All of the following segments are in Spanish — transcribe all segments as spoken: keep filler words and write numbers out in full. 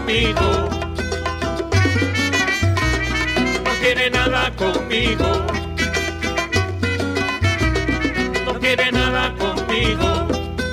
conmigo. No quiere nada conmigo. No quiere nada conmigo.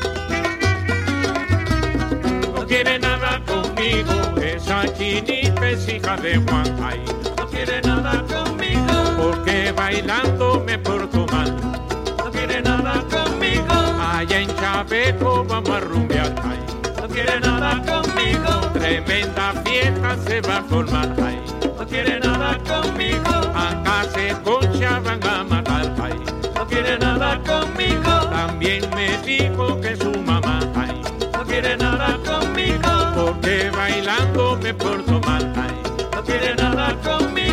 No quiere nada conmigo. Esa chinita es hija de Juan. Ay, no quiere nada conmigo. Porque bailando me porto mal. No quiere nada conmigo. Allá en Chaveco vamos a rumbear. Ay, no quiere nada conmigo. Tremenda fiesta se va a formar. Ay, no quiere nada conmigo. Acá se concha van a matar. Ay, no quiere nada conmigo. También me dijo que su mamá. Ay, no quiere nada conmigo. Porque bailando me porto mal. Ay, no quiere nada conmigo.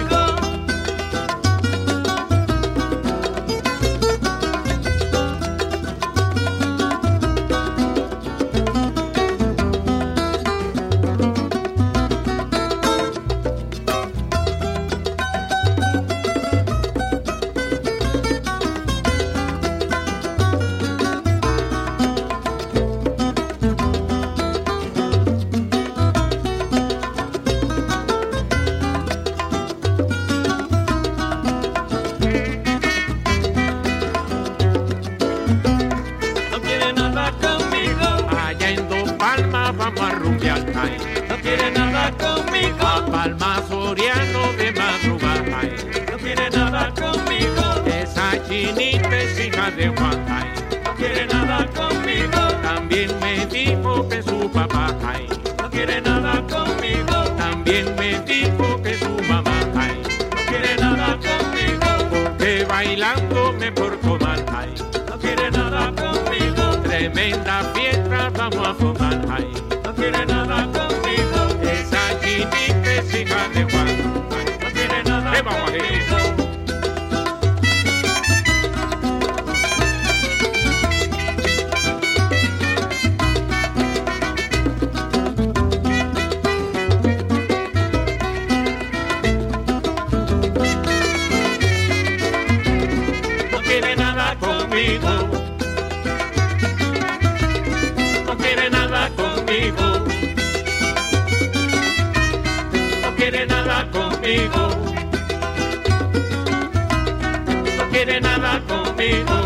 Vamos a rumbear, ay, no quiere nada conmigo. A Palma Soriano de madrugada, ay, no quiere nada conmigo. Esa chinita es hija de Juan, ay, no quiere nada conmigo. También me dijo que su papá, ay, no quiere nada conmigo. También me dijo que su mamá, ay, no quiere nada conmigo. Porque bailando me porto mal, ay, no quiere nada conmigo. Tremenda fiesta vamos a formar, ay, no quiere nada conmigo. Esa chinita es hija de Juan, ay, no quiere nada conmigo. No quiere nada conmigo. No quiere nada conmigo. No quiere nada conmigo. No quiere nada conmigo.